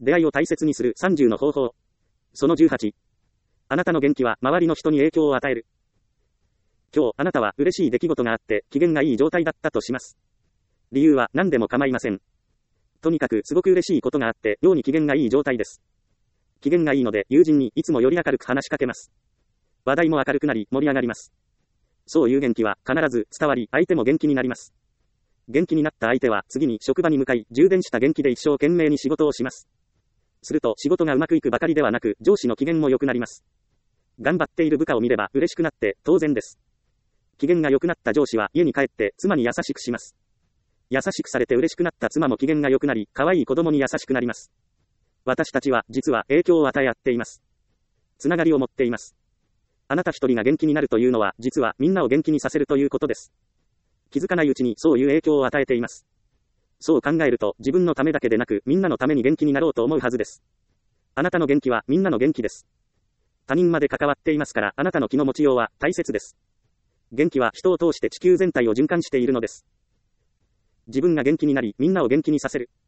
出会いを大切にする30の方法。その18。あなたの元気は周りの人に影響を与える。今日あなたは嬉しい出来事があって機嫌がいい状態だったとします。理由は何でも構いません。とにかくすごく嬉しいことがあって妙に機嫌がいい状態です。機嫌がいいので友人にいつもより明るく話しかけます。話題も明るくなり盛り上がります。そういう元気は必ず伝わり相手も元気になります。元気になった相手は次に職場に向かい充電した元気で一生懸命に仕事をします。すると仕事がうまくいくばかりではなく上司の機嫌も良くなります。頑張っている部下を見れば嬉しくなって当然です。機嫌が良くなった上司は家に帰って妻に優しくします。優しくされて嬉しくなった妻も機嫌が良くなり可愛い子供に優しくなります。私たちは実は影響を与え合っています。つながりを持っています。あなた一人が元気になるというのは実はみんなを元気にさせるということです。気づかないうちにそういう影響を与えています。そう考えると自分のためだけでなくみんなのために元気になろうと思うはずです。あなたの元気はみんなの元気です。他人まで関わっていますからあなたの気の持ちようは大切です。元気は人を通して地球全体を循環しているのです。自分が元気になりみんなを元気にさせる。